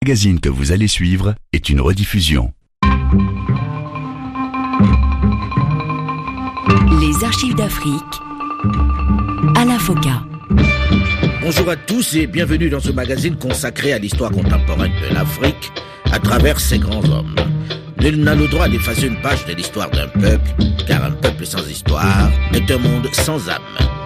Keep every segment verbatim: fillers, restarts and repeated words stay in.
Le magazine que vous allez suivre est une rediffusion. Les archives d'Afrique, Alain Foka. Bonjour à tous et bienvenue dans ce magazine consacré à l'histoire contemporaine de l'Afrique à travers ses grands hommes. Nul n'a le droit d'effacer une page de l'histoire d'un peuple, car un peuple sans histoire est un monde sans âme.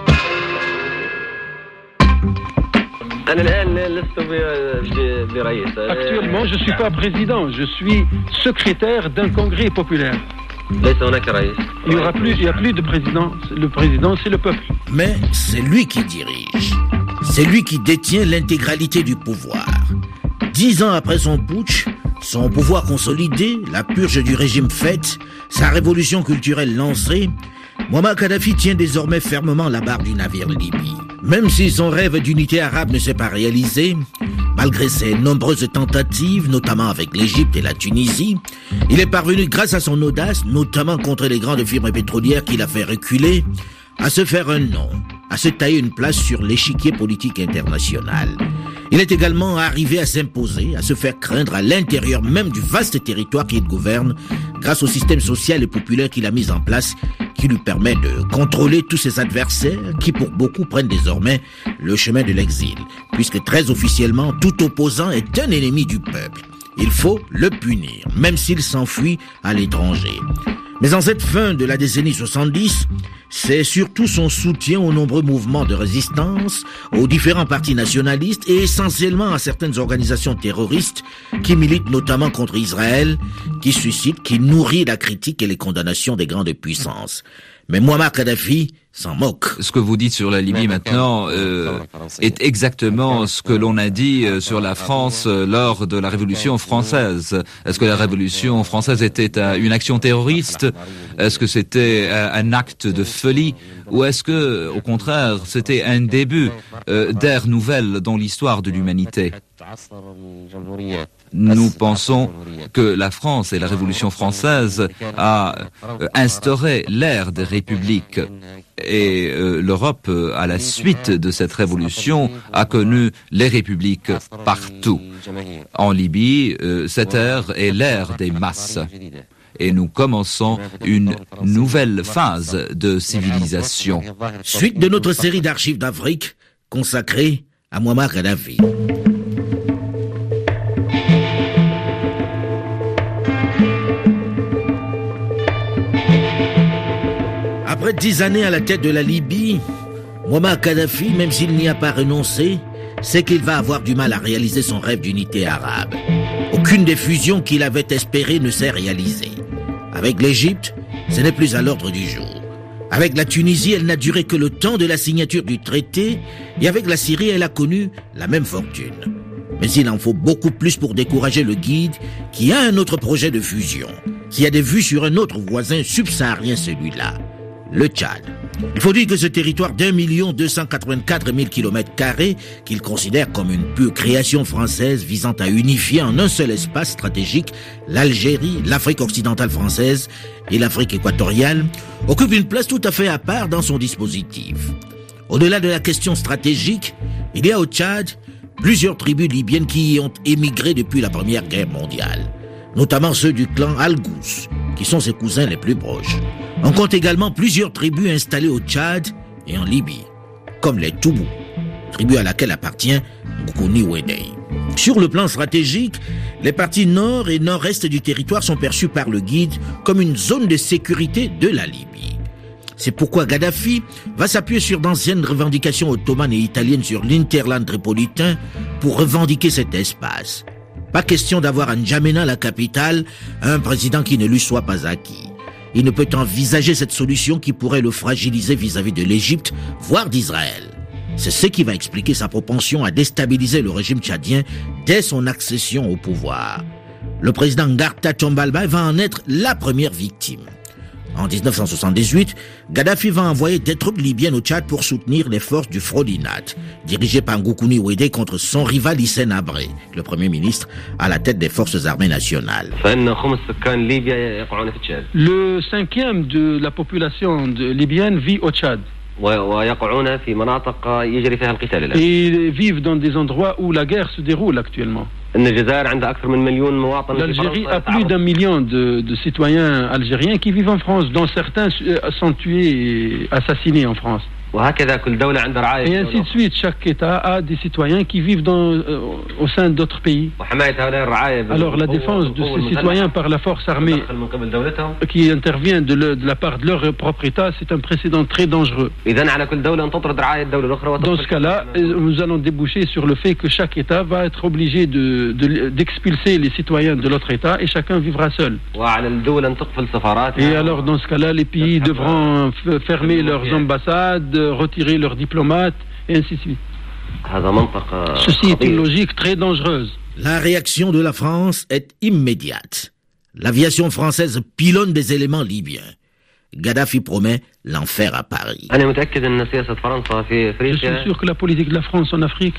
Actuellement, je ne suis pas président, je suis secrétaire d'un congrès populaire. Il n'y aura plus, il n'y a plus de président. Le président, c'est le peuple. Mais c'est lui qui dirige. C'est lui qui détient l'intégralité du pouvoir. Dix ans après son putsch, son pouvoir consolidé, la purge du régime faite, sa révolution culturelle lancée, Mouammar Kadhafi tient désormais fermement la barre du navire Libye. Même si son rêve d'unité arabe ne s'est pas réalisé, malgré ses nombreuses tentatives, notamment avec l'Égypte et la Tunisie, il est parvenu grâce à son audace, notamment contre les grandes firmes pétrolières qu'il a fait reculer, à se faire un nom, à se tailler une place sur l'échiquier politique international. Il est également arrivé à s'imposer, à se faire craindre à l'intérieur même du vaste territoire qu'il gouverne, grâce au système social et populaire qu'il a mis en place, qui lui permet de contrôler tous ses adversaires, qui pour beaucoup prennent désormais le chemin de l'exil, puisque très officiellement, tout opposant est un ennemi du peuple. Il faut le punir, même s'il s'enfuit à l'étranger. Mais en cette fin de la décennie soixante-dix, c'est surtout son soutien aux nombreux mouvements de résistance, aux différents partis nationalistes et essentiellement à certaines organisations terroristes qui militent notamment contre Israël, qui suscite, qui nourrit la critique et les condamnations des grandes puissances. Mais Mouammar Kadhafi s'en moque. Ce que vous dites sur la Libye maintenant euh, est exactement ce que l'on a dit sur la France lors de la Révolution française. Est-ce que la Révolution française était une action terroriste? Est-ce que c'était un acte de folie? Ou est-ce que, au contraire, c'était un début euh, d'ère nouvelle dans l'histoire de l'humanité? Nous pensons que la France et la Révolution française a instauré l'ère des républiques et euh, l'Europe, à la suite de cette révolution, a connu les républiques partout. En Libye, euh, cette ère est l'ère des masses. Et nous commençons une nouvelle phase de civilisation. Suite de notre série d'archives d'Afrique consacrée à Mouammar Kadhafi. Après dix années à la tête de la Libye, Mouammar Kadhafi, même s'il n'y a pas renoncé, sait qu'il va avoir du mal à réaliser son rêve d'unité arabe. Aucune des fusions qu'il avait espérées ne s'est réalisée. Avec l'Égypte, ce n'est plus à l'ordre du jour. Avec la Tunisie, elle n'a duré que le temps de la signature du traité, et avec la Syrie, elle a connu la même fortune. Mais il en faut beaucoup plus pour décourager le guide qui a un autre projet de fusion, qui a des vues sur un autre voisin subsaharien, celui-là, le Tchad. Il faut dire que ce territoire d'un million deux cent quatre-vingt-quatre mille kilomètres carrés, qu'il considère comme une pure création française visant à unifier en un seul espace stratégique l'Algérie, l'Afrique occidentale française et l'Afrique équatoriale, occupe une place tout à fait à part dans son dispositif. Au-delà de la question stratégique, il y a au Tchad plusieurs tribus libyennes qui y ont émigré depuis la Première Guerre mondiale, notamment ceux du clan Al-Ghous, qui sont ses cousins les plus proches. On compte également plusieurs tribus installées au Tchad et en Libye, comme les Toubou, tribu à laquelle appartient Goukouni Ouédei. Sur le plan stratégique, les parties nord et nord-est du territoire sont perçues par le guide comme une zone de sécurité de la Libye. C'est pourquoi Kadhafi va s'appuyer sur d'anciennes revendications ottomanes et italiennes sur l'interland tripolitain pour revendiquer cet espace. Pas question d'avoir à N'Djamena, la capitale, un président qui ne lui soit pas acquis. Il ne peut envisager cette solution qui pourrait le fragiliser vis-à-vis de l'Égypte, voire d'Israël. C'est ce qui va expliquer sa propension à déstabiliser le régime tchadien dès son accession au pouvoir. Le président Ngarta Tombalba va en être la première victime. En dix-neuf cent soixante-dix-huit, Kadhafi va envoyer des troupes libyennes au Tchad pour soutenir les forces du Frodinat, dirigées par Goukouni Ouédei contre son rival Hissène Habré, le premier ministre à la tête des forces armées nationales. Le cinquième de la population de libyenne vit au Tchad. Et ils vivent dans des endroits où la guerre se déroule actuellement. L'Algérie a plus d'un million de, de citoyens algériens qui vivent en France, dont certains sont tués et assassinés en France. Et ainsi de suite, chaque État a des citoyens qui vivent dans, euh, au sein d'autres pays. Alors la défense de ces citoyens par la force armée qui intervient de, le, de la part de leur propre État, c'est un précédent très dangereux. Dans ce cas-là, nous allons déboucher sur le fait que chaque État va être obligé de, de, d'expulser les citoyens de l'autre État et chacun vivra seul. Et alors dans ce cas-là, les pays devront f- fermer leurs ambassades, retirer leurs diplomates, et ainsi de suite. Ceci est une logique très dangereuse. La réaction de la France est immédiate. L'aviation française pilonne des éléments libyens. Kadhafi promet l'enfer à Paris. Je suis sûr que la politique de la France en Afrique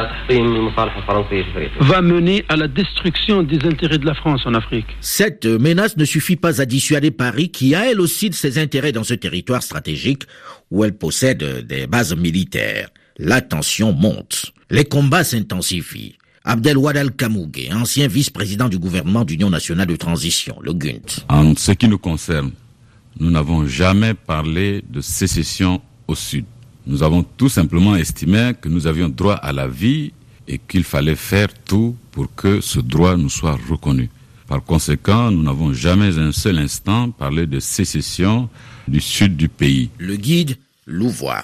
va mener à la destruction des intérêts de la France en Afrique. Cette menace ne suffit pas à dissuader Paris, qui a elle aussi de ses intérêts dans ce territoire stratégique où elle possède des bases militaires. La tension monte. Les combats s'intensifient. Abdelwahid Al-Kamougué, ancien vice-président du gouvernement d'Union nationale de transition, le G U N T. En ce qui nous concerne, nous n'avons jamais parlé de sécession au Sud. Nous avons tout simplement estimé que nous avions droit à la vie et qu'il fallait faire tout pour que ce droit nous soit reconnu. Par conséquent, nous n'avons jamais un seul instant parlé de sécession du sud du pays. Le guide Louvois.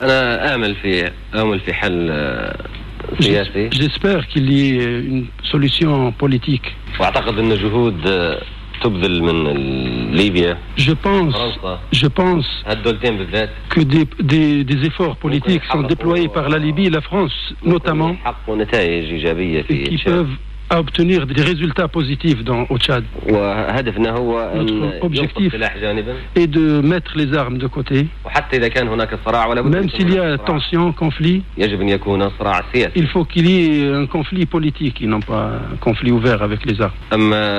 J'espère qu'il y ait une solution politique. Je pense, je pense que des, des, des efforts politiques sont déployés par la Libye et la France, notamment, et qui peuvent obtenir des résultats positifs dans, au Tchad. Notre objectif est de mettre les armes de côté. Même s'il y a tension, conflit, il faut qu'il y ait un conflit politique et non pas un conflit ouvert avec les armes.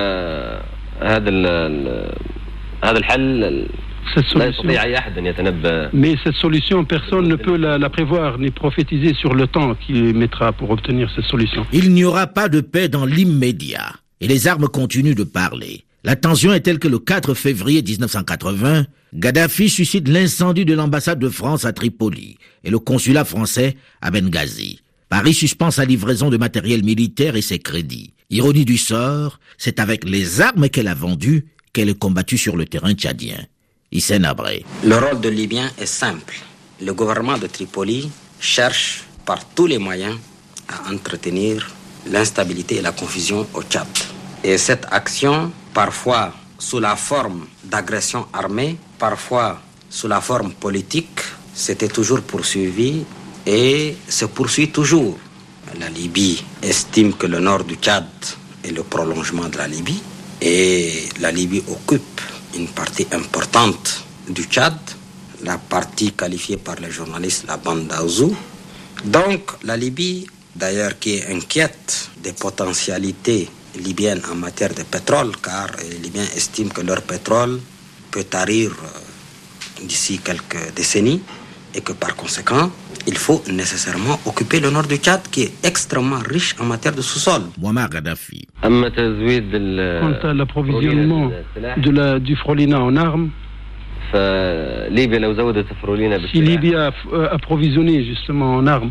Cette solution, mais cette solution, personne ne peut la, la prévoir ni prophétiser sur le temps qu'il mettra pour obtenir cette solution. Il n'y aura pas de paix dans l'immédiat et les armes continuent de parler. La tension est telle que le quatre février dix-neuf cent quatre-vingts, Kadhafi suscite l'incendie de l'ambassade de France à Tripoli et le consulat français à Benghazi. Paris suspend sa livraison de matériel militaire et ses crédits. Ironie du sort, c'est avec les armes qu'elle a vendues qu'elle est combattue sur le terrain tchadien. Hissène Habré. Le rôle de Libyen est simple. Le gouvernement de Tripoli cherche par tous les moyens à entretenir l'instabilité et la confusion au Tchad. Et cette action, parfois sous la forme d'agression armée, parfois sous la forme politique, s'était toujours poursuivie et se poursuit toujours. La Libye estime que le nord du Tchad est le prolongement de la Libye et la Libye occupe une partie importante du Tchad, la partie qualifiée par les journalistes la bande d'Aouzou. Donc la Libye, d'ailleurs, qui est inquiète des potentialités libyennes en matière de pétrole, car les Libyens estiment que leur pétrole peut tarir d'ici quelques décennies et que par conséquent, il faut nécessairement occuper le nord du Tchad qui est extrêmement riche en matière de sous-sol. Muammar Kadhafi. Quant à l'approvisionnement de la, du Frolina en armes, si Libye a euh, approvisionné justement en armes,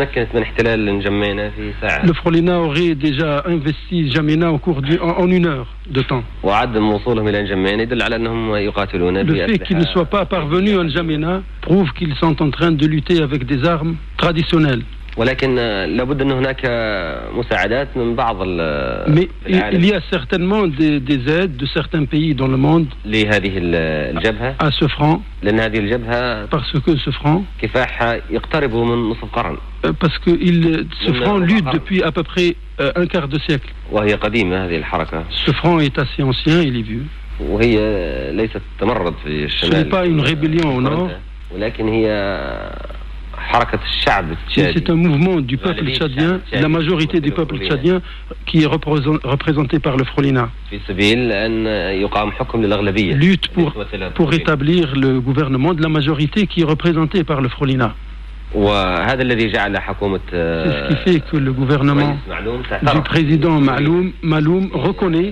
le Frolina aurait déjà investi N'Djamena au cours du, en, en une heure de temps. Le fait qu'ils ne soient pas parvenus à N'Djamena prouve qu'ils sont en train de lutter avec des armes traditionnelles. Mais il y a certainement des, des aides de certains pays dans le monde à ce front, parce que ce front, parce que il, ce front lutte depuis à peu près euh, un quart de siècle. Ce front est assez ancien, il est vieux. Ce n'est pas une rébellion au nord. C'est un mouvement du peuple tchadien, la majorité du peuple tchadien qui est représenté par le Frolina. Lutte pour, pour établir le gouvernement de la majorité qui est représenté par le Frolina. ce qui fait que le gouvernement du président Maloum, Maloum reconnaît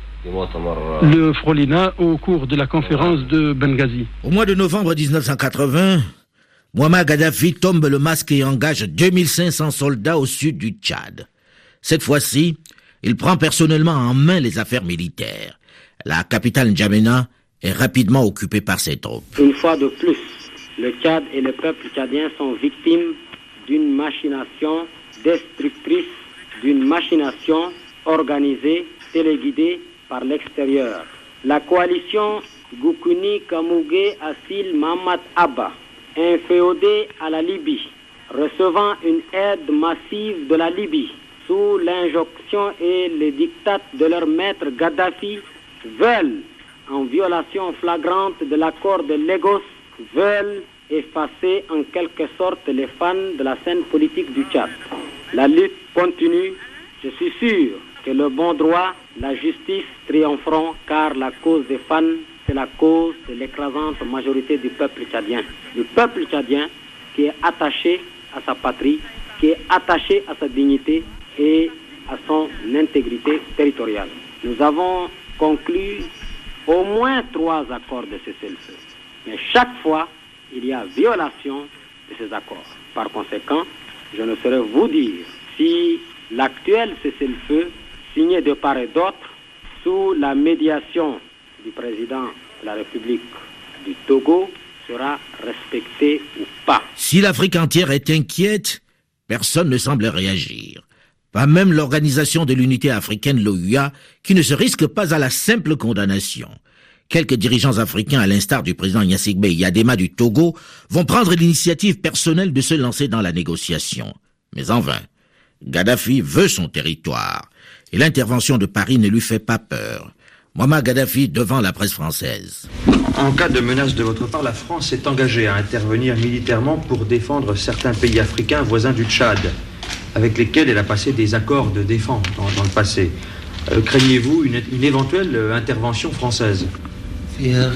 le Frolina au cours de la conférence de Benghazi. Au mois de novembre dix-neuf cent quatre-vingts, Mouammar Kadhafi tombe le masque et engage deux mille cinq cents soldats au sud du Tchad. Cette fois-ci, il prend personnellement en main les affaires militaires. La capitale N'Djamena est rapidement occupée par ses troupes. Une fois de plus, le Tchad et le peuple tchadien sont victimes d'une machination destructrice, d'une machination organisée, téléguidée par l'extérieur. La coalition Goukouni Kamougué Assil Mamad Abba, inféodée à la Libye, recevant une aide massive de la Libye, sous l'injonction et les dictats de leur maître Kadhafi, veulent, en violation flagrante de l'accord de Lagos, veulent effacer en quelque sorte les fans de la scène politique du Tchad. La lutte continue. Je suis sûr que le bon droit, la justice triompheront, car la cause des fans, c'est la cause de l'écrasante majorité du peuple tchadien. Du peuple tchadien qui est attaché à sa patrie, qui est attaché à sa dignité et à son intégrité territoriale. Nous avons conclu au moins trois accords de cessez-le-feu. Mais chaque fois, il y a violation de ces accords. Par conséquent, je ne saurais vous dire si l'actuel cessez-le-feu, signé de part et d'autre, sous la médiation du président de la République du Togo, sera respecté ou pas. Si l'Afrique entière est inquiète, personne ne semble réagir. Pas même l'Organisation de l'Unité africaine, l'O U A, qui ne se risque pas à la simple condamnation. Quelques dirigeants africains, à l'instar du président Gnassingbé Yadema du Togo, vont prendre l'initiative personnelle de se lancer dans la négociation. Mais en vain. Kadhafi veut son territoire, et l'intervention de Paris ne lui fait pas peur. Mouammar Kadhafi devant la presse française. En cas de menace de votre part, la France est engagée à intervenir militairement pour défendre certains pays africains voisins du Tchad, avec lesquels elle a passé des accords de défense dans, dans le passé. Euh, craignez-vous une, une éventuelle euh, intervention française? Il y a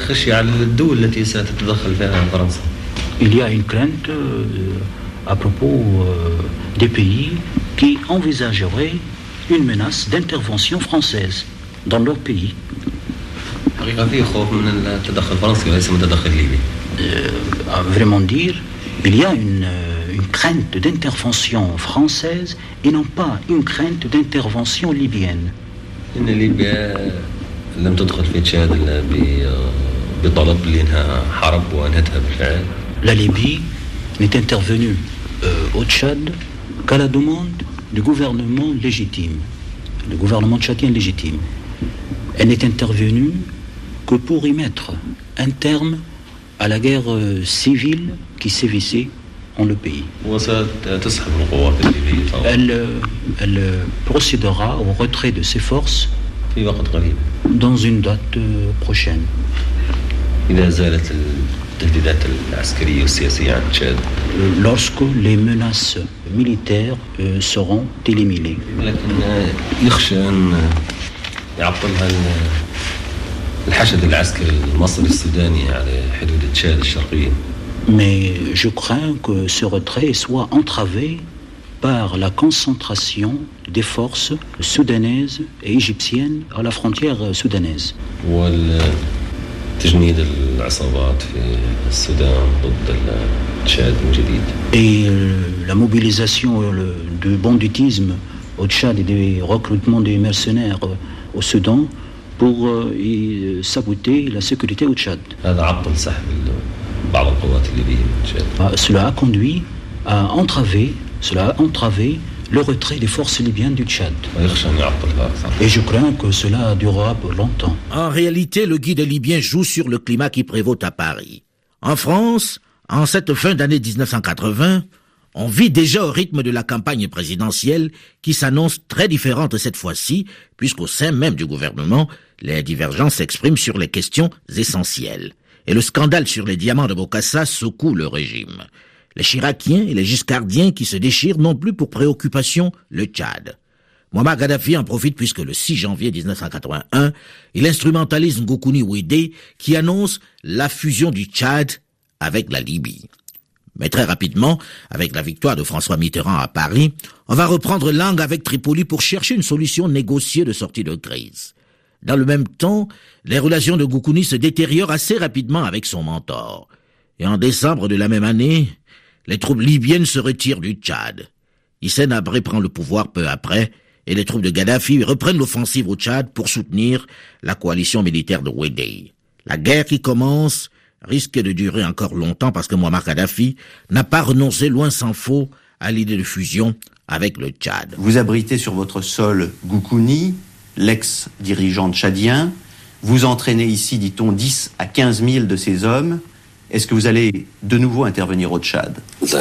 une crainte euh, à propos euh, des pays qui envisageraient une menace d'intervention française dans leur pays. Euh, à vraiment dire, il y a une, une crainte d'intervention française et non pas une crainte d'intervention libyenne. La Libye n'est intervenue euh, au Tchad qu'à la demande du gouvernement légitime, le gouvernement tchadien légitime. Elle n'est intervenue que pour y mettre un terme à la guerre euh, civile qui sévissait en le pays. Elle, euh, elle euh, procédera au retrait de ses forces dans une date euh, prochaine. Lorsque les menaces militaires euh, seront éliminées. Mais je crains que ce retrait soit entravé par la concentration des forces soudanaises et égyptiennes à la frontière soudanaise. Et la mobilisation le, du banditisme au Tchad et des recrutements des mercenaires au Soudan pour euh, y saboter la sécurité au Tchad. Ah, cela a conduit à entraver, cela a entravé le retrait des forces libyennes du Tchad. Et je crains que cela durera pour longtemps. En réalité, le guide libyen joue sur le climat qui prévaut à Paris. En France, en cette fin d'année dix-neuf cent quatre-vingts, on vit déjà au rythme de la campagne présidentielle qui s'annonce très différente cette fois-ci, puisqu'au sein même du gouvernement, les divergences s'expriment sur les questions essentielles. Et le scandale sur les diamants de Bokassa secoue le régime. Les Chiraciens et les Giscardiens qui se déchirent n'ont plus pour préoccupation le Tchad. Mouammar Kadhafi en profite puisque le six janvier dix-neuf cent quatre-vingt-un, il instrumentalise Goukouni Ouédé qui annonce la fusion du Tchad avec la Libye. Mais très rapidement, avec la victoire de François Mitterrand à Paris, on va reprendre langue avec Tripoli pour chercher une solution négociée de sortie de crise. Dans le même temps, les relations de Goukouni se détériorent assez rapidement avec son mentor. Et en décembre de la même année, les troupes libyennes se retirent du Tchad. Hissène Habré prend le pouvoir peu après, et les troupes de Kadhafi reprennent l'offensive au Tchad pour soutenir la coalition militaire de Wedei. La guerre qui commence risque de durer encore longtemps parce que Muammar Kadhafi n'a pas renoncé, loin s'en faut, à l'idée de fusion avec le Tchad. Vous abritez sur votre sol Goukouni, l'ex-dirigeant tchadien. Vous entraînez ici, dit-on, dix à quinze mille de ces hommes. Est-ce que vous allez de nouveau intervenir au Tchad ?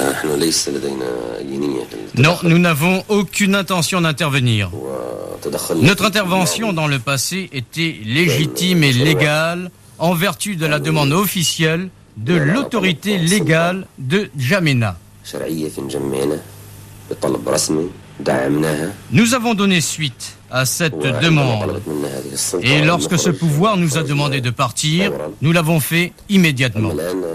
Non, nous n'avons aucune intention d'intervenir. Notre intervention dans le passé était légitime et légale en vertu de la demande officielle de l'autorité légale de N'Djamena. Nous avons donné suite à cette demande et lorsque ce pouvoir nous a demandé de partir, nous l'avons fait immédiatement.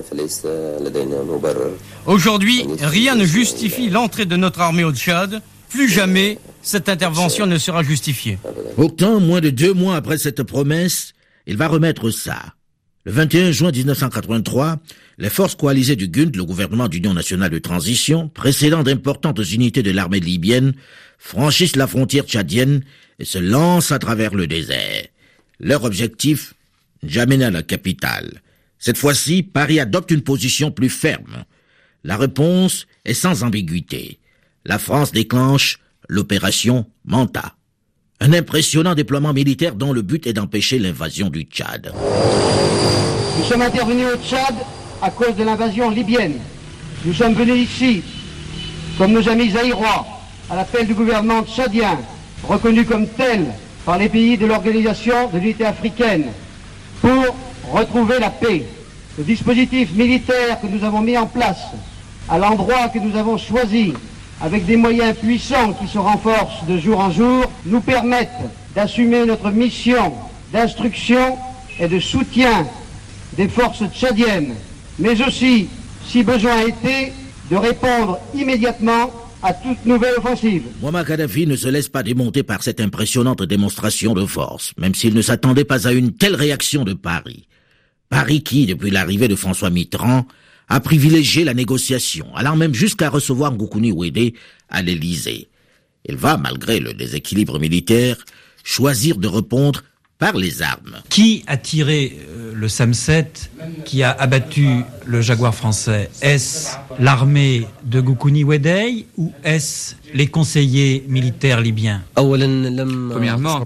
Aujourd'hui, rien ne justifie l'entrée de notre armée au Tchad. Plus jamais, cette intervention ne sera justifiée. Pourtant, moins de deux mois après cette promesse, il va remettre ça. Le vingt et un juin mille neuf cent quatre-vingt-trois, les forces coalisées du G U N D, le gouvernement d'union nationale de transition, précédant d'importantes unités de l'armée libyenne, franchissent la frontière tchadienne et se lancent à travers le désert. Leur objectif, N'Djamena, la capitale. Cette fois-ci, Paris adopte une position plus ferme. La réponse est sans ambiguïté. La France déclenche l'opération Manta. Un impressionnant déploiement militaire dont le but est d'empêcher l'invasion du Tchad. Nous sommes intervenus au Tchad à cause de l'invasion libyenne. Nous sommes venus ici, comme nos amis zaïrois, à l'appel du gouvernement tchadien, reconnu comme tel par les pays de l'Organisation de l'Unité africaine, pour retrouver la paix. Le dispositif militaire que nous avons mis en place, à l'endroit que nous avons choisi, avec des moyens puissants qui se renforcent de jour en jour, nous permettent d'assumer notre mission d'instruction et de soutien des forces tchadiennes, mais aussi, si besoin était, de répondre immédiatement à toute nouvelle offensive. Muammar Kadhafi ne se laisse pas démonter par cette impressionnante démonstration de force, même s'il ne s'attendait pas à une telle réaction de Paris. Paris qui, depuis l'arrivée de François Mitterrand, a privilégié la négociation, allant même jusqu'à recevoir Goukouni Wedei à l'Élysée. Il va, malgré le déséquilibre militaire, choisir de répondre par les armes. Qui a tiré euh, le SAM sept qui a abattu le Jaguar français? Est-ce l'armée de Goukouni Wedei ou est-ce les conseillers militaires libyens? Premièrement,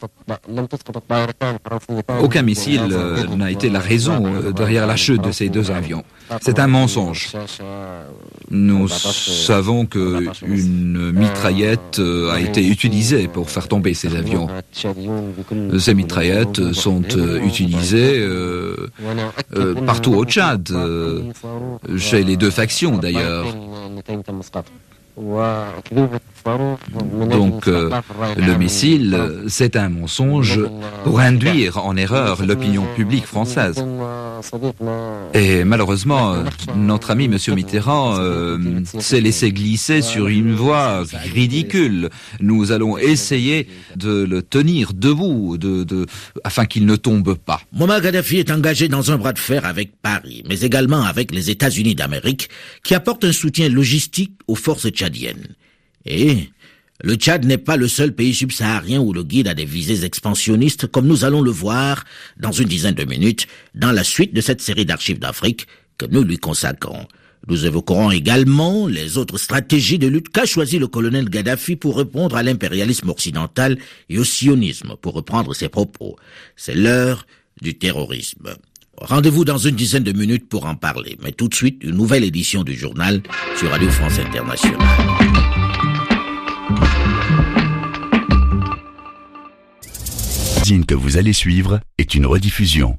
aucun missile euh, n'a été la raison euh, derrière la chute de ces deux avions. C'est un mensonge. Nous savons qu'une mitraillette euh, a été utilisée pour faire tomber ces avions. Ces mitraillettes sont euh, utilisées euh, euh, partout au Tchad, euh, chez les deux factions d'ailleurs. Donc, euh, le missile, c'est un mensonge pour induire en erreur l'opinion publique française. Et malheureusement, notre ami M. Mitterrand euh, s'est laissé glisser sur une voie ridicule. Nous allons essayer de le tenir debout, de, de, afin qu'il ne tombe pas. Muammar Kadhafi est engagé dans un bras de fer avec Paris, mais également avec les États-Unis d'Amérique, qui apportent un soutien logistique aux forces tchadiennes. Et le Tchad n'est pas le seul pays subsaharien où le guide a des visées expansionnistes, comme nous allons le voir dans une dizaine de minutes, dans la suite de cette série d'archives d'Afrique que nous lui consacrons. Nous évoquerons également les autres stratégies de lutte qu'a choisi le colonel Kadhafi pour répondre à l'impérialisme occidental et au sionisme, pour reprendre ses propos. C'est l'heure du terrorisme. Rendez-vous dans une dizaine de minutes pour en parler, mais tout de suite, une nouvelle édition du journal sur Radio France Internationale. Que vous allez suivre est une rediffusion.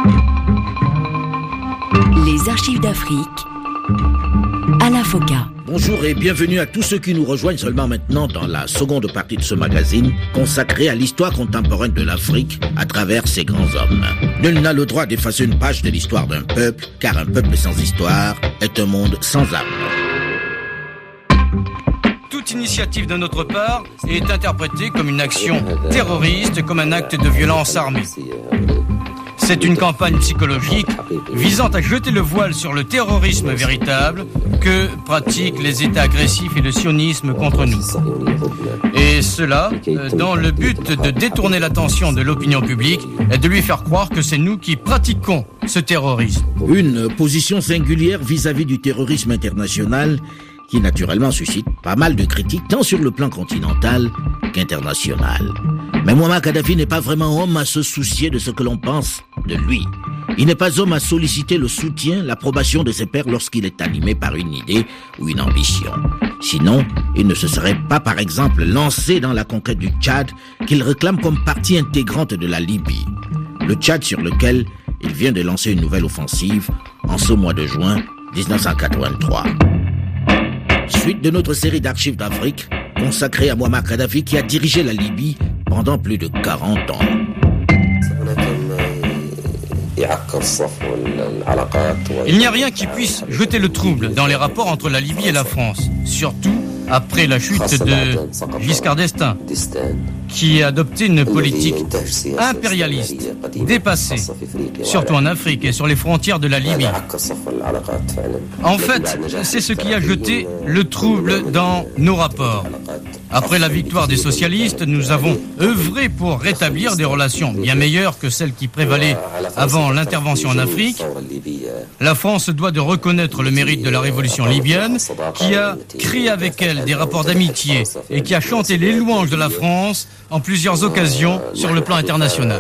Les archives d'Afrique à la Foca. Bonjour et bienvenue à tous ceux qui nous rejoignent seulement maintenant dans la seconde partie de ce magazine consacré à l'histoire contemporaine de l'Afrique à travers ses grands hommes. Nul n'a le droit d'effacer une page de l'histoire d'un peuple, car un peuple sans histoire est un monde sans âme. Toute initiative de notre part est interprétée comme une action terroriste, comme un acte de violence armée. C'est une campagne psychologique visant à jeter le voile sur le terrorisme véritable que pratiquent les États agressifs et le sionisme contre nous. Et cela dans le but de détourner l'attention de l'opinion publique et de lui faire croire que c'est nous qui pratiquons ce terrorisme. Une position singulière vis-à-vis du terrorisme international qui naturellement suscite pas mal de critiques tant sur le plan continental qu'international. Mais Muammar Kadhafi n'est pas vraiment homme à se soucier de ce que l'on pense de lui. Il n'est pas homme à solliciter le soutien, l'approbation de ses pairs lorsqu'il est animé par une idée ou une ambition. Sinon, il ne se serait pas, par exemple, lancé dans la conquête du Tchad qu'il réclame comme partie intégrante de la Libye. Le Tchad sur lequel il vient de lancer une nouvelle offensive en ce mois de juin dix-neuf cent quatre-vingt-trois. Suite de notre série d'archives d'Afrique consacrée à Muammar Kadhafi qui a dirigé la Libye pendant plus de quarante ans. Il n'y a rien qui puisse jeter le trouble dans les rapports entre la Libye et la France, surtout après la chute de Giscard d'Estaing, qui a adopté une politique impérialiste, dépassée, surtout en Afrique et sur les frontières de la Libye. En fait, c'est ce qui a jeté le trouble dans nos rapports. Après la victoire des socialistes, nous avons œuvré pour rétablir des relations bien meilleures que celles qui prévalaient avant l'intervention en Afrique. La France doit de reconnaître le mérite de la révolution libyenne, qui a créé avec elle des rapports d'amitié et qui a chanté les louanges de la France en plusieurs occasions sur le plan international.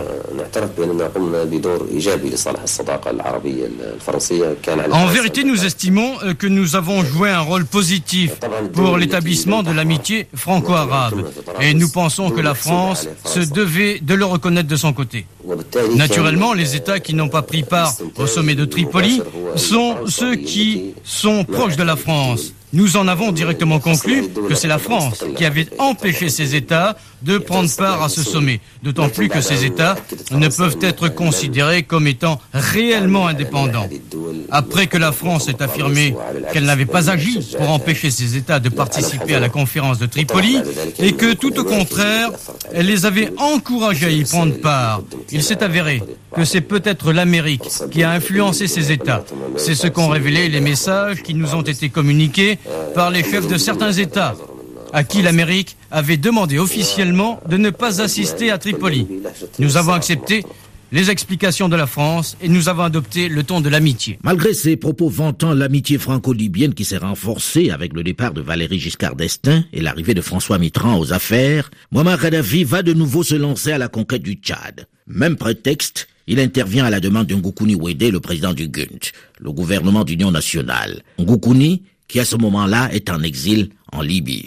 En vérité, nous estimons que nous avons joué un rôle positif pour l'établissement de l'amitié franco-arabe et nous pensons que la France se devait de le reconnaître de son côté. Naturellement, les États qui n'ont pas pris part au sommet de Tripoli sont ceux qui sont proches de la France. Nous en avons directement conclu que c'est la France qui avait empêché ces États de prendre part à ce sommet, d'autant plus que ces États ne peuvent être considérés comme étant réellement indépendants. Après que la France ait affirmé qu'elle n'avait pas agi pour empêcher ces États de participer à la conférence de Tripoli et que tout au contraire, elle les avait encouragés à y prendre part, il s'est avéré que c'est peut-être l'Amérique qui a influencé ces États. C'est ce qu'ont révélé les messages qui nous ont été communiqués par les chefs de certains États, à qui l'Amérique avait demandé officiellement de ne pas assister à Tripoli. Nous avons accepté les explications de la France et nous avons adopté le ton de l'amitié. Malgré ces propos vantant l'amitié franco-libyenne qui s'est renforcée avec le départ de Valéry Giscard d'Estaing et l'arrivée de François Mitterrand aux affaires, Muammar Kadhafi va de nouveau se lancer à la conquête du Tchad. Même prétexte, il intervient à la demande de Ngoukouni Ouédé, le président du G U N T, le gouvernement d'union nationale. Ngoukouni, qui à ce moment-là est en exil en Libye.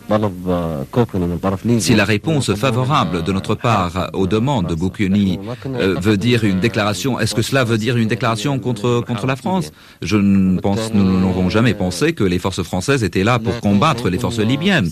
Si la réponse favorable de notre part aux demandes de Ngoukouni euh, veut dire une déclaration, est-ce que cela veut dire une déclaration contre contre la France? Je ne pense, nous n'avons jamais pensé que les forces françaises étaient là pour combattre les forces libyennes.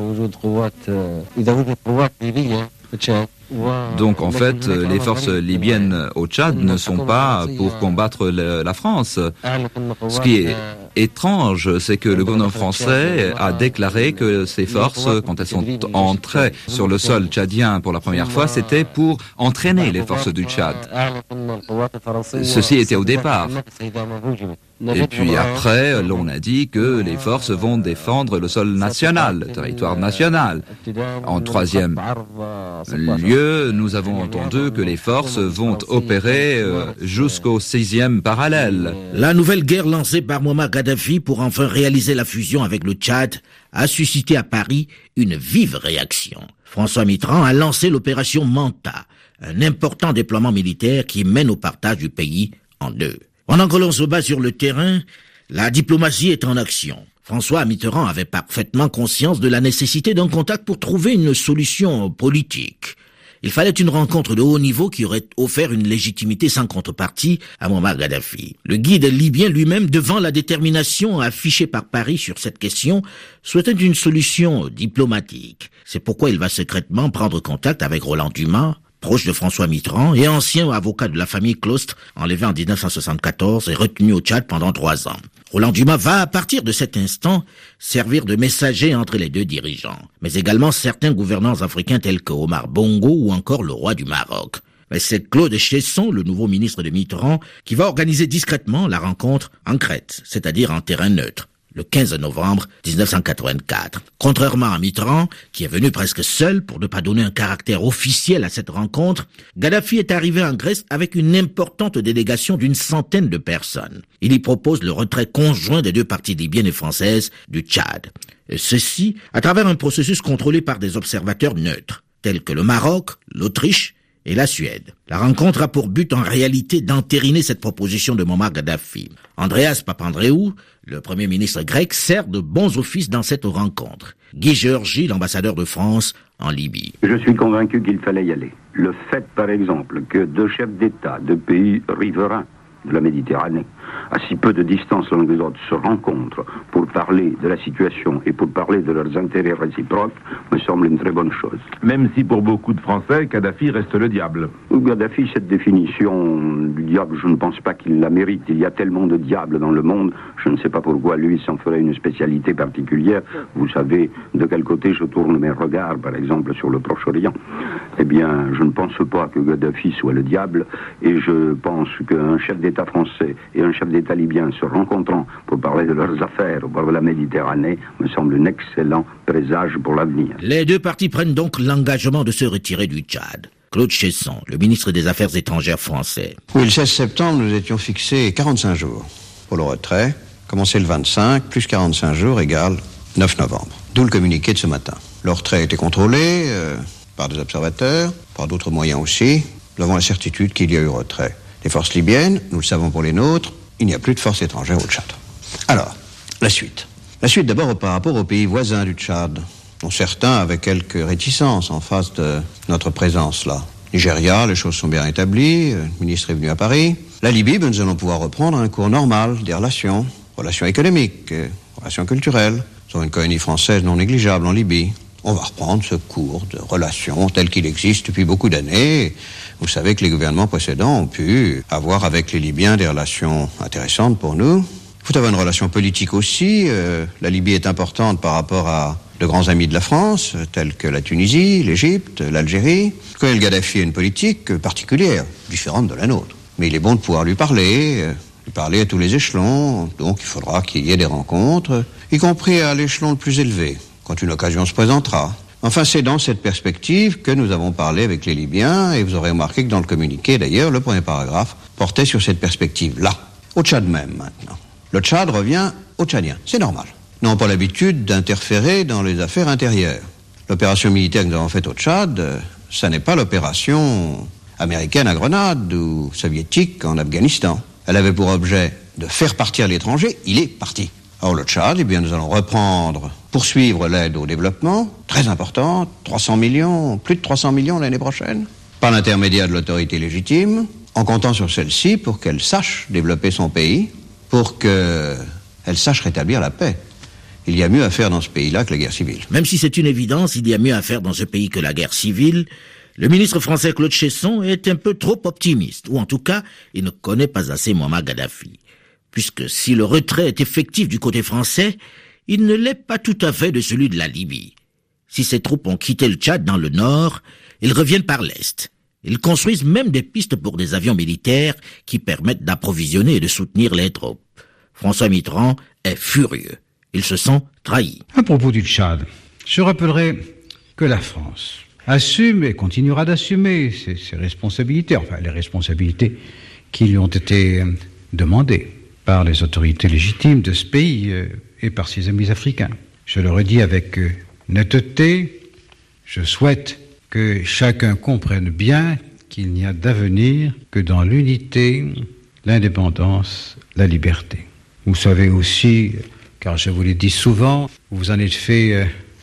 Donc en fait, les forces libyennes au Tchad ne sont pas pour combattre le, la France. Ce qui est étrange, c'est que le gouvernement français a déclaré que ces forces, quand elles sont entrées sur le sol tchadien pour la première fois, c'était pour entraîner les forces du Tchad. Ceci était au départ. Et puis après, l'on a dit que les forces vont défendre le sol national, le territoire national. En troisième lieu, nous avons entendu que les forces vont opérer euh, jusqu'au sixième parallèle. La nouvelle guerre lancée par Muammar Kadhafi pour enfin réaliser la fusion avec le Tchad a suscité à Paris une vive réaction. François Mitterrand a lancé l'opération Manta, un important déploiement militaire qui mène au partage du pays en deux. Pendant que l'on se bat sur le terrain, la diplomatie est en action. François Mitterrand avait parfaitement conscience de la nécessité d'un contact pour trouver une solution politique. Il fallait une rencontre de haut niveau qui aurait offert une légitimité sans contrepartie à Muammar Kadhafi. Le guide libyen lui-même, devant la détermination affichée par Paris sur cette question, souhaitait une solution diplomatique. C'est pourquoi il va secrètement prendre contact avec Roland Dumas, proche de François Mitterrand et ancien avocat de la famille Clost, enlevé en dix-neuf cent soixante-quatorze et retenu au Tchad pendant trois ans. Roland Dumas va, à partir de cet instant, servir de messager entre les deux dirigeants, mais également certains gouvernants africains tels que Omar Bongo ou encore le roi du Maroc. Mais c'est Claude Cheysson, le nouveau ministre de Mitterrand, qui va organiser discrètement la rencontre en Crète, c'est-à-dire en terrain neutre, le quinze novembre dix-neuf cent quatre-vingt-quatre. Contrairement à Mitterrand, qui est venu presque seul pour ne pas donner un caractère officiel à cette rencontre, Kadhafi est arrivé en Grèce avec une importante délégation d'une centaine de personnes. Il y propose le retrait conjoint des deux parties libyennes et françaises du Tchad. Et ceci à travers un processus contrôlé par des observateurs neutres, tels que le Maroc, l'Autriche et la Suède. La rencontre a pour but en réalité d'entériner cette proposition de Muammar Kadhafi. Andreas Papandreou, le premier ministre grec, sert de bons offices dans cette rencontre. Guy Georgi, l'ambassadeur de France en Libye. Je suis convaincu qu'il fallait y aller. Le fait, par exemple, que deux chefs d'État de pays riverains de la Méditerranée, à si peu de distance l'un des autres, se rencontrent pour parler de la situation et pour parler de leurs intérêts réciproques, me semble une très bonne chose. Même si pour beaucoup de Français, Kadhafi reste le diable. Kadhafi, cette définition du diable, je ne pense pas qu'il la mérite. Il y a tellement de diables dans le monde, je ne sais pas pourquoi lui s'en ferait une spécialité particulière. Vous savez de quel côté je tourne mes regards, par exemple, sur le Proche-Orient. Eh bien, je ne pense pas que Kadhafi soit le diable, et je pense qu'un chef d'État français et un chef d'État libyen se rencontrant pour parler de leurs affaires au bord de la Méditerranée me semble un excellent présage pour l'avenir. Les deux parties prennent donc l'engagement de se retirer du Tchad. Claude Cheysson, le ministre des Affaires étrangères français. Oui, le seize septembre, nous étions fixés quarante-cinq jours pour le retrait. Commencer le vingt-cinq, plus quarante-cinq jours égale neuf novembre. D'où le communiqué de ce matin. Le retrait a été contrôlé euh, par des observateurs, par d'autres moyens aussi. Nous avons la certitude qu'il y a eu retrait. Les forces libyennes, nous le savons pour les nôtres, il n'y a plus de forces étrangères au Tchad. Alors, la suite. La suite d'abord par rapport aux pays voisins du Tchad, dont certains avaient quelques réticences en face de notre présence là. Nigeria, les choses sont bien établies, le ministre est venu à Paris. La Libye, ben, nous allons pouvoir reprendre un cours normal des relations, relations économiques, relations culturelles. Nous avons une colonie française non négligeable en Libye. On va reprendre ce cours de relations tel qu'il existe depuis beaucoup d'années. Vous savez que les gouvernements précédents ont pu avoir avec les Libyens des relations intéressantes pour nous. Il faut avoir une relation politique aussi. Euh, la Libye est importante par rapport à de grands amis de la France, tels que la Tunisie, l'Égypte, l'Algérie. Colonel Kadhafi a une politique particulière, différente de la nôtre. Mais il est bon de pouvoir lui parler, euh, lui parler à tous les échelons. Donc il faudra qu'il y ait des rencontres, y compris à l'échelon le plus élevé, quand une occasion se présentera. Enfin, c'est dans cette perspective que nous avons parlé avec les Libyens, et vous aurez remarqué que dans le communiqué, d'ailleurs, le premier paragraphe portait sur cette perspective-là. Au Tchad même, maintenant. Le Tchad revient aux Tchadiens. C'est normal. Nous n'avons pas l'habitude d'interférer dans les affaires intérieures. L'opération militaire que nous avons faite au Tchad, ça n'est pas l'opération américaine à Grenade ou soviétique en Afghanistan. Elle avait pour objet de faire partir l'étranger, il est parti. Alors le Tchad, eh bien, nous allons reprendre, poursuivre l'aide au développement, très importante, trois cents millions, plus de trois cents millions l'année prochaine, par l'intermédiaire de l'autorité légitime, en comptant sur celle-ci pour qu'elle sache développer son pays, pour qu'elle sache rétablir la paix. Il y a mieux à faire dans ce pays-là que la guerre civile. Même si c'est une évidence, il y a mieux à faire dans ce pays que la guerre civile, le ministre français Claude Cheysson est un peu trop optimiste, ou en tout cas, il ne connaît pas assez Muammar Kadhafi. Puisque si le retrait est effectif du côté français, il ne l'est pas tout à fait de celui de la Libye. Si ces troupes ont quitté le Tchad dans le nord, ils reviennent par l'est. Ils construisent même des pistes pour des avions militaires qui permettent d'approvisionner et de soutenir les troupes. François Mitterrand est furieux. Il se sent trahi. À propos du Tchad, je rappellerai que la France assume et continuera d'assumer ses, ses responsabilités, enfin les responsabilités qui lui ont été demandées par les autorités légitimes de ce pays euh, et par ses amis africains. Je le redis avec euh, netteté, je souhaite que chacun comprenne bien qu'il n'y a d'avenir que dans l'unité, l'indépendance, la liberté. Vous savez aussi, car je vous l'ai dit souvent, vous en êtes fait euh,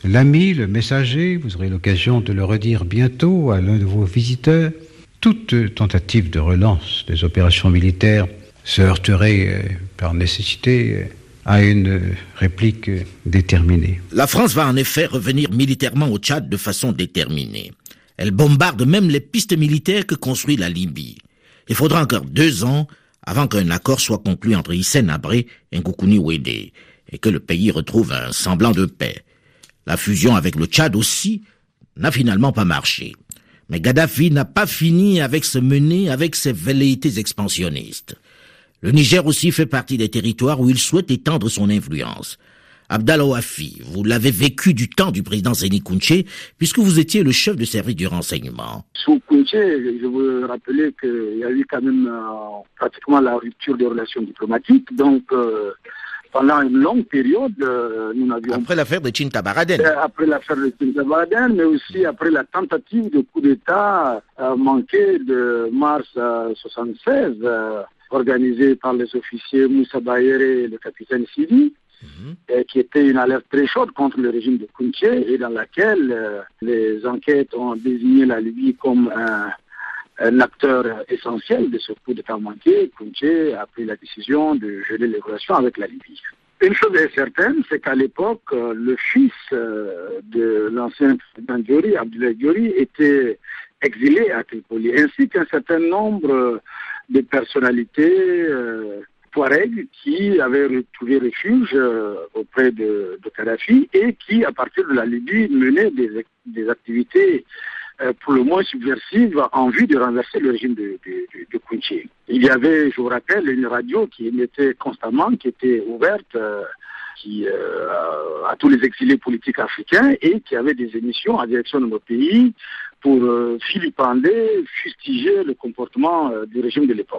l'ami, le messager, vous aurez l'occasion de le redire bientôt à l'un de vos visiteurs. Toute tentative de relance des opérations militaires se heurterait euh, par nécessité euh, à une réplique euh, déterminée. La France va en effet revenir militairement au Tchad de façon déterminée. Elle bombarde même les pistes militaires que construit la Libye. Il faudra encore deux ans avant qu'un accord soit conclu entre Hissène Habré et Goukouni Ouédé et que le pays retrouve un semblant de paix. La fusion avec le Tchad aussi n'a finalement pas marché. Mais Kadhafi n'a pas fini avec se mener avec ses velléités expansionnistes. Le Niger aussi fait partie des territoires où il souhaite étendre son influence. Abdallah Ouafi, vous l'avez vécu du temps du président Séni Kountché, puisque vous étiez le chef de service du renseignement. Sous Kountché, je veux rappeler qu'il y a eu quand même euh, pratiquement la rupture des relations diplomatiques. Donc, euh, pendant une longue période, euh, nous n'avions... Après l'affaire de Tintabaraden. Euh, après l'affaire de Tintabaraden, mais aussi après la tentative de coup d'État euh, manqué de mars euh, soixante-seize, euh, organisée par les officiers Moussa Bayere et le capitaine Sidi. Mmh. Qui était une alerte très chaude contre le régime de Kountché et dans laquelle euh, les enquêtes ont désigné la Libye comme un, un acteur essentiel de ce coup d'État manqué. Kountché a pris la décision de geler les relations avec la Libye. Une chose est certaine, c'est qu'à l'époque, euh, le fils euh, de l'ancien président Diori, Abdoulaye Diori, était exilé à Tripoli, ainsi qu'un certain nombre de personnalités euh, Touareg qui avaient retrouvé refuge euh, auprès de, de Kadhafi et qui, à partir de la Libye, menaient des, des activités euh, pour le moins subversives en vue de renverser le régime de, de, de, de Kountché. Il y avait, je vous rappelle, une radio qui émettait constamment, qui était ouverte euh, qui, euh, à tous les exilés politiques africains et qui avait des émissions en direction de nos pays pour euh, filipender, fustiger le comportement euh, du régime de l'époque.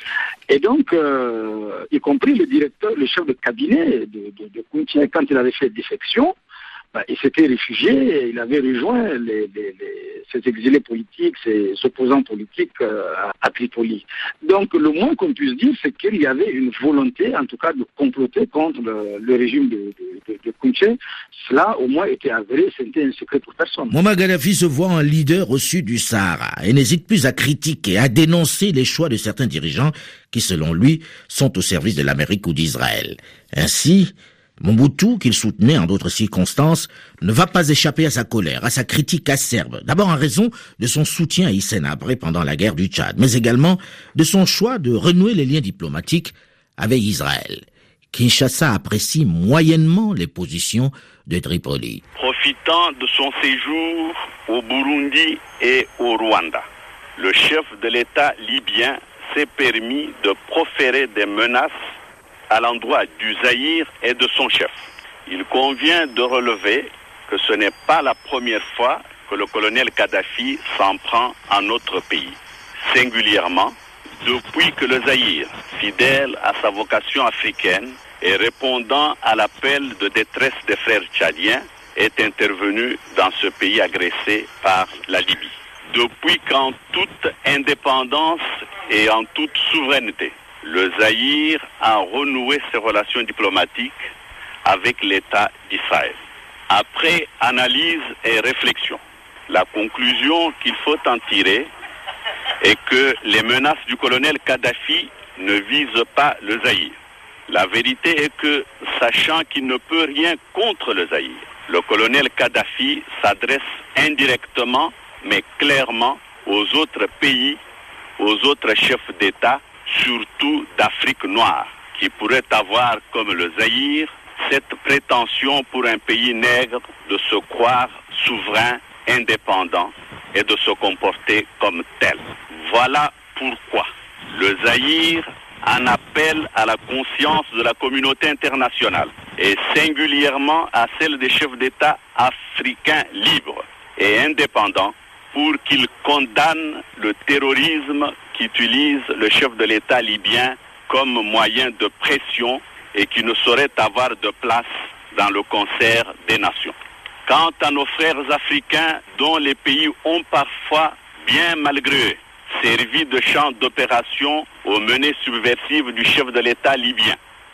Et donc, euh, y compris le directeur, le chef de cabinet de, de, de Kountché, quand il avait fait défection, bah, il s'était réfugié et il avait rejoint les, les, les, ces exilés politiques, ces opposants politiques euh, à, à Tripoli. Donc, le moins qu'on puisse dire, c'est qu'il y avait une volonté, en tout cas, de comploter contre le, le régime de, de, de, de Kountché. Cela, au moins, était avéré, c'était un secret pour personne. Mouammar Kadhafi se voit un leader au sud du Sahara et n'hésite plus à critiquer, à dénoncer les choix de certains dirigeants qui, selon lui, sont au service de l'Amérique ou d'Israël. Ainsi, Mobutu, qu'il soutenait en d'autres circonstances, ne va pas échapper à sa colère, à sa critique acerbe, d'abord en raison de son soutien à Hissène Habré pendant la guerre du Tchad, mais également de son choix de renouer les liens diplomatiques avec Israël. Kinshasa apprécie moyennement les positions de Tripoli. Profitant de son séjour au Burundi et au Rwanda, le chef de l'État libyen s'est permis de proférer des menaces à l'endroit du Zaïre et de son chef. Il convient de relever que ce n'est pas la première fois que le colonel Kadhafi s'en prend à notre pays. Singulièrement, depuis que le Zaïre, fidèle à sa vocation africaine et répondant à l'appel de détresse des frères tchadiens, est intervenu dans ce pays agressé par la Libye. Depuis qu'en toute indépendance et en toute souveraineté, le Zaïre a renoué ses relations diplomatiques avec l'État d'Israël. Après analyse et réflexion, la conclusion qu'il faut en tirer est que les menaces du colonel Kadhafi ne visent pas le Zaïre. La vérité est que, sachant qu'il ne peut rien contre le Zaïre, le colonel Kadhafi s'adresse indirectement mais clairement aux autres pays, aux autres chefs d'État, surtout d'Afrique noire, qui pourrait avoir comme le Zaïre cette prétention pour un pays nègre de se croire souverain, indépendant et de se comporter comme tel. Voilà pourquoi le Zaïre en appelle à la conscience de la communauté internationale et singulièrement à celle des chefs d'État africains libres et indépendants pour qu'ils condamnent le terrorisme qu'utilise le chef de l'État libyen comme moyen de pression et qui ne saurait avoir de place dans le concert des nations. Quant à nos frères africains dont les pays ont parfois, bien malgré eux, servi de champ d'opération aux menées subversives du chef de l'État libyen,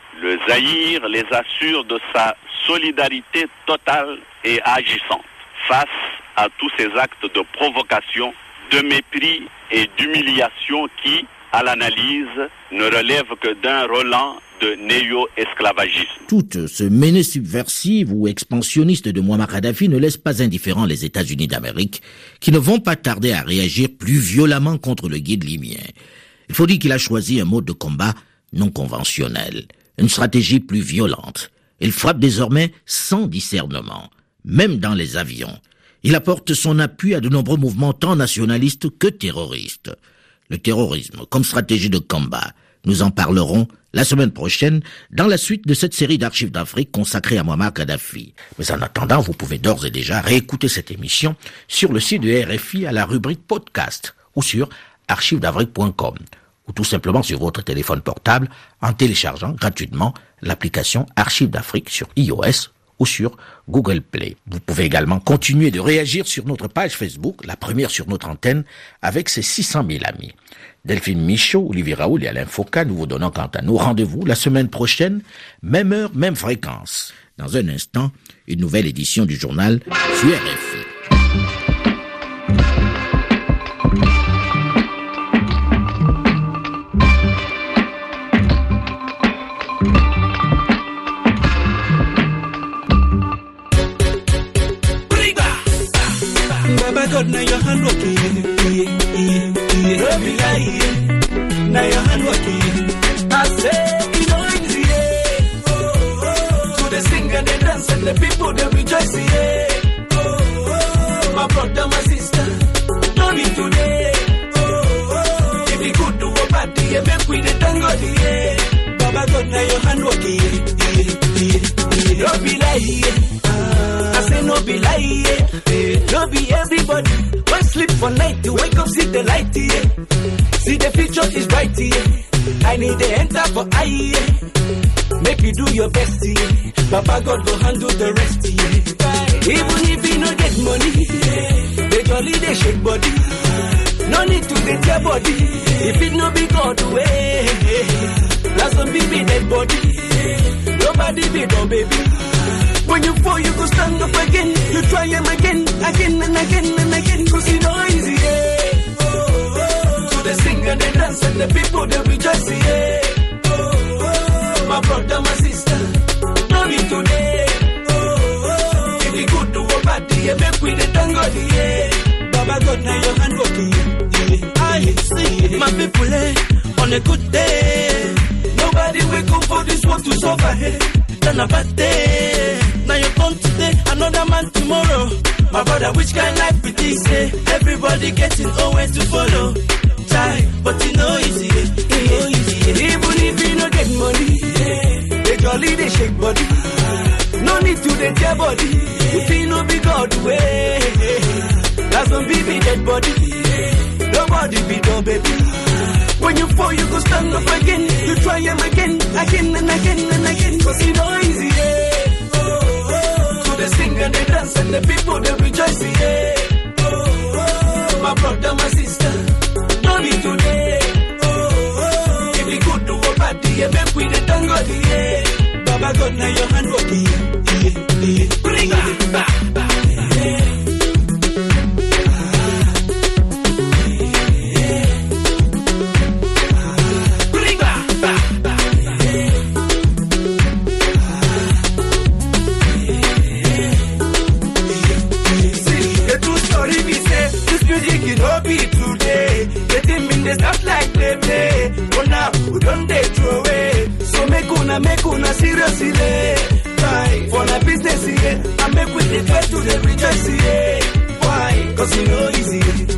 Le Zaïre les assure de sa solidarité totale et agissante face à tous ces actes de provocation, de mépris et d'humiliation qui, à l'analyse, ne relèvent que d'un relent de néo-esclavagisme. Toute ce menée subversive ou expansionniste de Muammar Kadhafi ne laisse pas indifférents les États-Unis d'Amérique, qui ne vont pas tarder à réagir plus violemment contre le guide libyen. Il faut dire qu'il a choisi un mode de combat non conventionnel, une stratégie plus violente. Il frappe désormais sans discernement, même dans les avions. Il apporte son appui à de nombreux mouvements tant nationalistes que terroristes. Le terrorisme comme stratégie de combat, nous en parlerons la semaine prochaine dans la suite de cette série d'archives d'Afrique consacrée à Muammar Kadhafi. Mais en attendant, vous pouvez d'ores et déjà réécouter cette émission sur le site de R F I à la rubrique podcast ou sur archives d'afrique point com ou tout simplement sur votre téléphone portable en téléchargeant gratuitement l'application Archives d'Afrique sur iOS ou sur Google Play. Vous pouvez également continuer de réagir sur notre page Facebook, la première sur notre antenne, avec ses six cent mille amis. Delphine Michaud, Olivier Raoul et Alain Foucault, nous vous donnons quant à nous rendez-vous la semaine prochaine, même heure, même fréquence. Dans un instant, une nouvelle édition du journal sur R F I. God, now your hand working, yeah, yeah, yeah. Don't be lying, now your hand working. I say, you know it's yeah. Oh, oh, to the sing and the dance and the people they rejoice, yeah. Oh, oh, my brother, my sister, don't be today. Oh, oh, if you could do a party, yeah, make we the tango, yeah. Baba God, now your hand working, yeah, yeah, yeah. Don't be lying. I say no be lie, yeah. No be everybody. One sleep for night to wake up, see the light, yeah. See the future is bright, yeah. I need to enter for I, yeah. Make you do your best, yeah. Papa God go handle the rest, yeah. Even if you no get money, yeah. They jolly, they shake body. No need to get your body. If it no be God way, that's some baby dead body. Nobody be no baby. When you fall, you go stand up again. You try him again, again and again and again. Cause you know easy, yeah. Oh, oh, to the sing and the dance and the people they rejoice, yeah. Oh, oh, my brother, my sister, no be today. Oh, oh, if you go to a party, yeah, make with the tango, yeah. Baba God, now your hand working, yeah. I see my people, eh, on a good day. Nobody wake up for this world to suffer, hey. Then a bad day. Now you come today, another man tomorrow. My brother, which kind of life it is, eh? Everybody getting always to follow. Try, but you know easy, you know easy. Even if you don't get money, yeah. They jolly, they shake body. No need to get their body. If you know be God way, that's when be dead body. Nobody be no baby. When you fall, you go stand up again. You try them again, again and again and again. Cause you know easy, yeah. They sing and they dance and the people they rejoice, yeah. Oh, oh, my brother, my sister, don't be today. Oh, oh, if you go to a party, yeah, make with the tango, yeah. Baba God, now your hand working, yeah, yeah. Bring it back, back, yeah. Stuff like play play, but now we don't they throw away. So make una make una seriously, right? For the business, yeah, I make with the try to the rejoice, yeah. Why? Cause you know easy.